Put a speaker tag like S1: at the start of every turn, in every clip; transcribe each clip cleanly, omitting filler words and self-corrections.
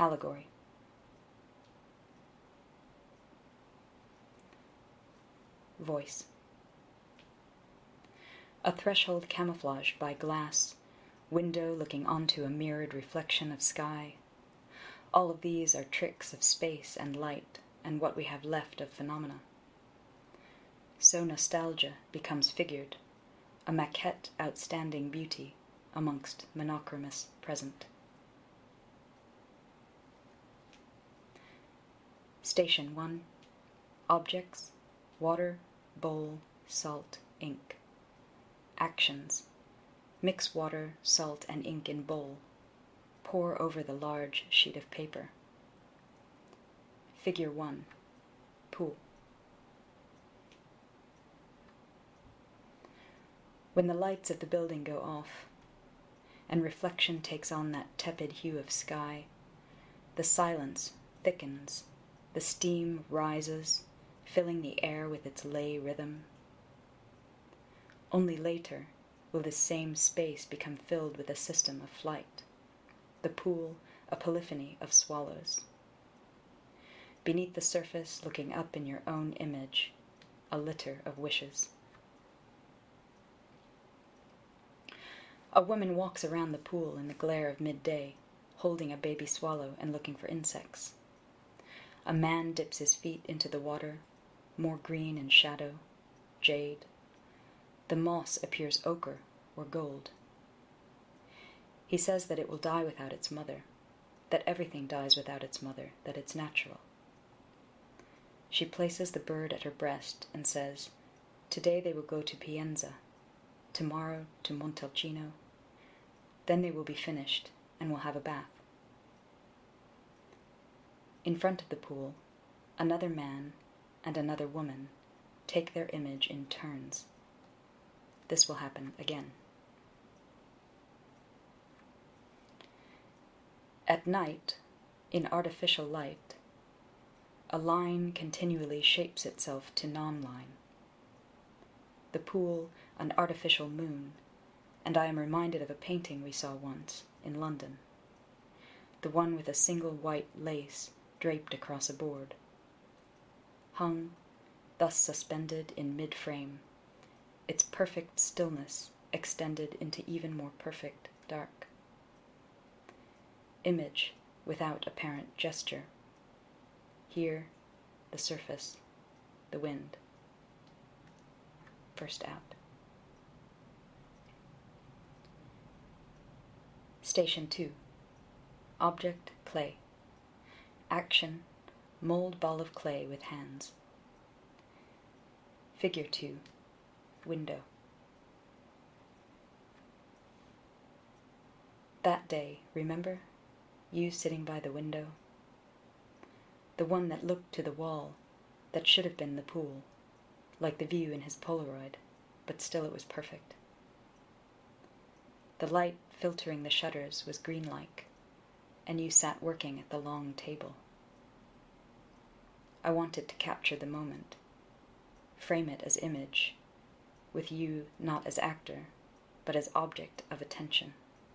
S1: Allegory. Voice. A threshold camouflaged by glass, window looking onto a mirrored reflection of sky. All of these are tricks of space and light and what we have left of phenomena. So nostalgia becomes figured, a maquette outstanding beauty amongst monochromous present. Station 1. Objects, water, bowl, salt, ink. Actions. Mix water, salt, and ink in bowl. Pour over the large sheet of paper. Figure 1. Pool. When the lights of the building go off, and reflection takes on that tepid hue of sky, the silence thickens, the steam rises, filling the air with its lay rhythm. Only later will this same space become filled with a system of flight, the pool a polyphony of swallows. Beneath the surface, looking up in your own image, a litter of wishes. A woman walks around the pool in the glare of midday, holding a baby swallow and looking for insects. A man dips his feet into the water, more green in shadow, jade. The moss appears ochre or gold. He says that it will die without its mother, that everything dies without its mother, that it's natural. She places the bird at her breast and says, "Today they will go to Pienza, tomorrow to Montalcino. Then they will be finished and will have a bath." In front of the pool, another man and another woman take their image in turns. This will happen again. At night, in artificial light, a line continually shapes itself to non-line. The pool, an artificial moon, and I am reminded of a painting we saw once in London, the one with a single white lace draped across a board. Hung, thus suspended in mid-frame, its perfect stillness extended into even more perfect dark. Image without apparent gesture. Here, the surface, the wind. First out. Station 2. Object, clay. Action, mold ball of clay with hands. Figure 2. Window. That day, remember? You sitting by the window. The one that looked to the wall, that should have been the pool, like the view in his Polaroid, but still it was perfect. The light filtering the shutters was green-like, and you sat working at the long table. I wanted to capture the moment, frame it as image, with you not as actor, but as object of attention.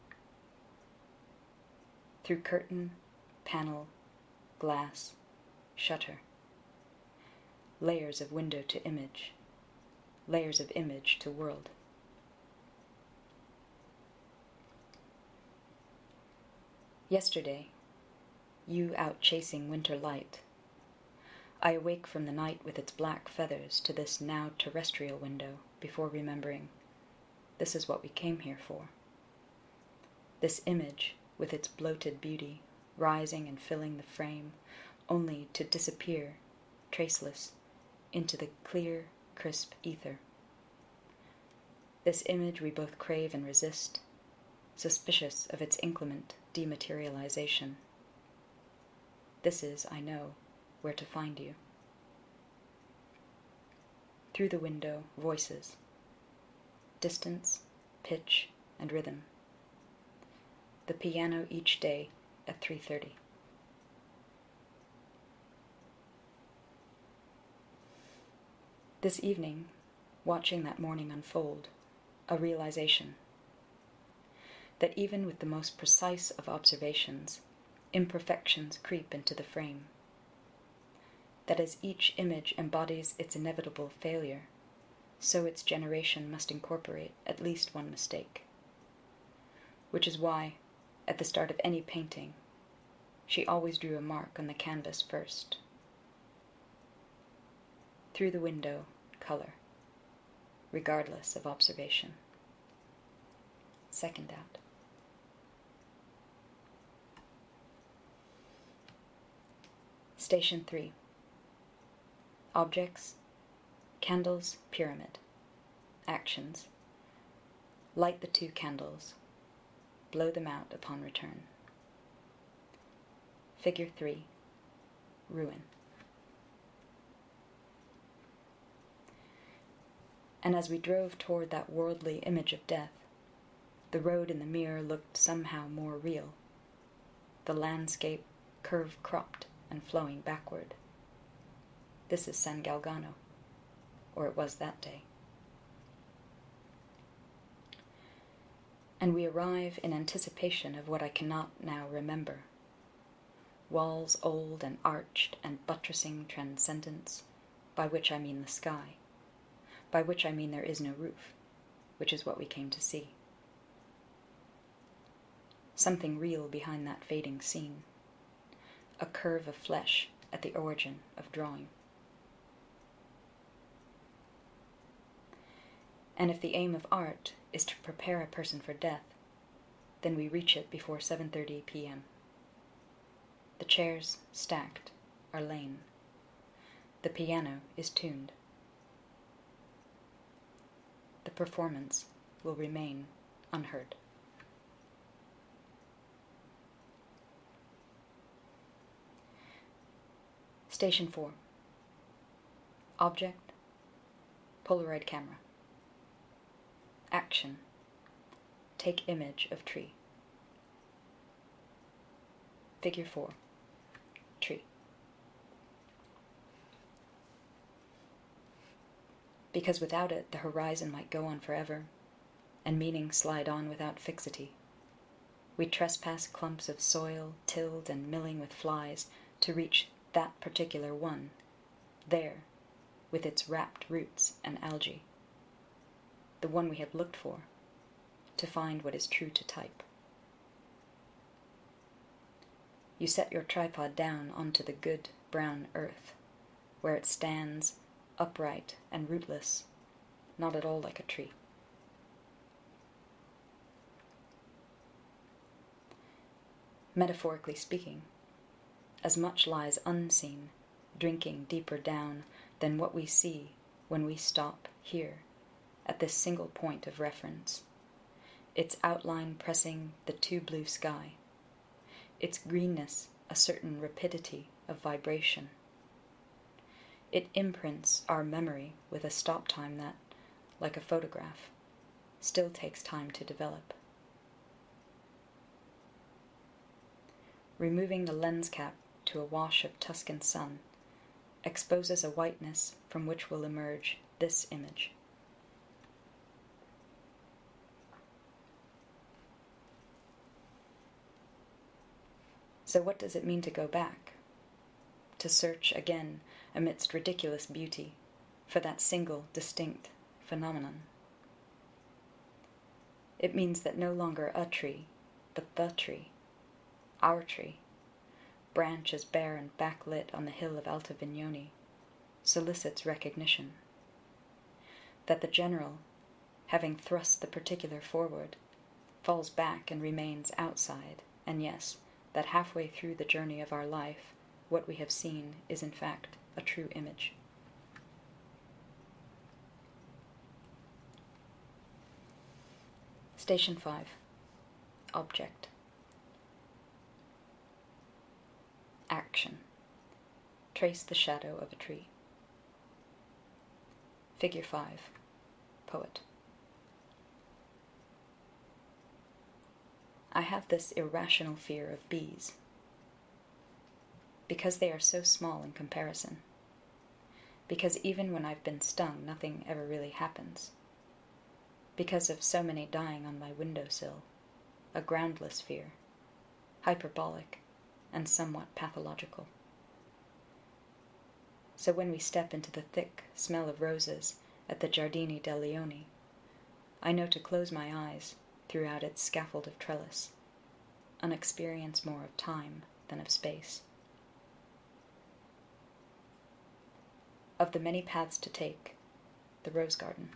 S1: Through curtain, panel, glass, shutter. Layers of window to image, layers of image to world. Yesterday, you out chasing winter light. I awake from the night with its black feathers to this now terrestrial window before remembering, this is what we came here for. This image, with its bloated beauty, rising and filling the frame, only to disappear, traceless, into the clear, crisp ether. This image we both crave and resist, suspicious of its inclement dematerialization. This is, I know, where to find you. Through the window, voices. Distance, pitch, and rhythm. The piano each day at 3:30. This evening, watching that morning unfold, a realization that even with the most precise of observations, imperfections creep into the frame. That as each image embodies its inevitable failure, so its generation must incorporate at least one mistake. Which is why, at the start of any painting, she always drew a mark on the canvas first. Through the window, color, regardless of observation. Second out. Station 3. Objects, candles, pyramid. Actions. Light the 2 candles. Blow them out upon return. Figure 3. Ruin. And as we drove toward that worldly image of death, the road in the mirror looked somehow more real. The landscape curve-cropped and flowing backward. This is San Galgano, or it was that day. And we arrive in anticipation of what I cannot now remember. Walls old and arched and buttressing transcendence, by which I mean the sky, by which I mean there is no roof, which is what we came to see. Something real behind that fading scene, a curve of flesh at the origin of drawing. And if the aim of art is to prepare a person for death, then we reach it before 7:30 p.m. The chairs, stacked, are lain. The piano is tuned. The performance will remain unheard. Station 4. Object, Polaroid camera. Action, take image of tree. Figure 4, tree. Because without it, the horizon might go on forever, and meaning slide on without fixity. We trespass clumps of soil, tilled and milling with flies, to reach that particular one, there, with its wrapped roots and algae. The one we have looked for, to find what is true to type. You set your tripod down onto the good brown earth, where it stands upright and rootless, not at all like a tree. Metaphorically speaking, as much lies unseen, drinking deeper down than what we see when we stop here, at this single point of reference, its outline pressing the too blue sky, its greenness a certain rapidity of vibration. It imprints our memory with a stop time that, like a photograph, still takes time to develop. Removing the lens cap to a wash of Tuscan sun exposes a whiteness from which will emerge this image. So what does it mean to go back? To search again amidst ridiculous beauty for that single distinct phenomenon? It means that no longer a tree, but the tree, our tree, branches bare and backlit on the hill of Alta Vignoni, solicits recognition. That the general, having thrust the particular forward, falls back and remains outside, and yes, that halfway through the journey of our life, what we have seen is in fact a true image. Station 5. Object. Action. Trace the shadow of a tree. Figure 5. Poet. I have this irrational fear of bees, because they are so small in comparison, because even when I've been stung, nothing ever really happens, because of so many dying on my windowsill, a groundless fear, hyperbolic, and somewhat pathological. So when we step into the thick smell of roses at the Giardini del Leone, I know to close my eyes throughout its scaffold of trellis, an experience more of time than of space. Of the many paths to take, the rose garden.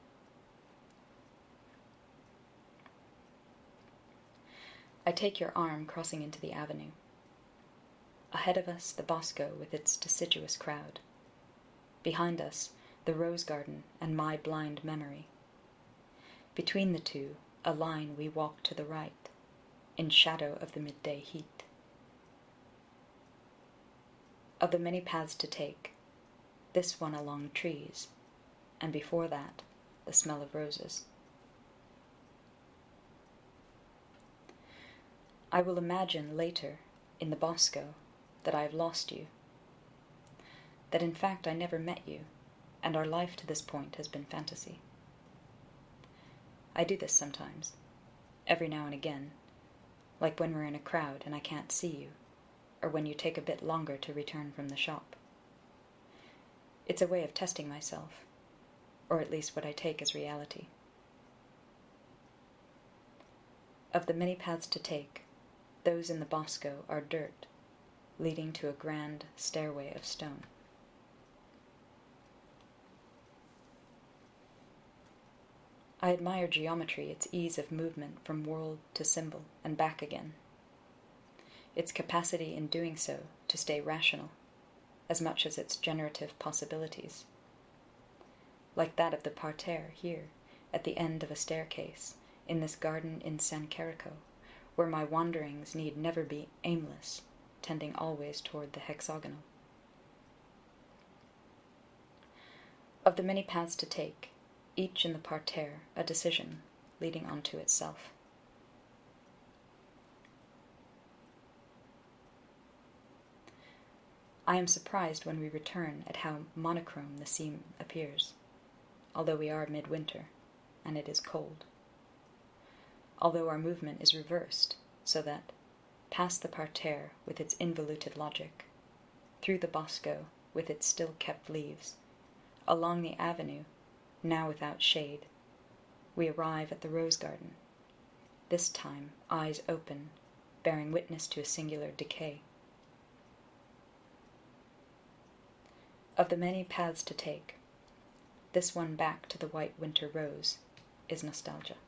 S1: I take your arm crossing into the avenue. Ahead of us, the Bosco with its deciduous crowd. Behind us, the rose garden and my blind memory. Between the two, a line we walk to the right, in shadow of the midday heat. Of the many paths to take, this one along trees, and before that, the smell of roses. I will imagine later, in the Bosco, that I have lost you, that in fact I never met you, and our life to this point has been fantasy. I do this sometimes, every now and again, like when we're in a crowd and I can't see you, or when you take a bit longer to return from the shop. It's a way of testing myself, or at least what I take as reality. Of the many paths to take, those in the Bosco are dirt, leading to a grand stairway of stone. I admire geometry, its ease of movement from world to symbol and back again, its capacity in doing so to stay rational, as much as its generative possibilities, like that of the parterre here, at the end of a staircase, in this garden in San Carico, where my wanderings need never be aimless, tending always toward the hexagonal. Of the many paths to take, each in the parterre a decision leading on to itself. I am surprised when we return at how monochrome the scene appears, although we are midwinter, and it is cold. Although our movement is reversed, so that, past the parterre with its involuted logic, through the Bosco with its still-kept leaves, along the avenue, now without shade, we arrive at the rose garden, this time eyes open, bearing witness to a singular decay. Of the many paths to take, this one back to the white winter rose is nostalgia.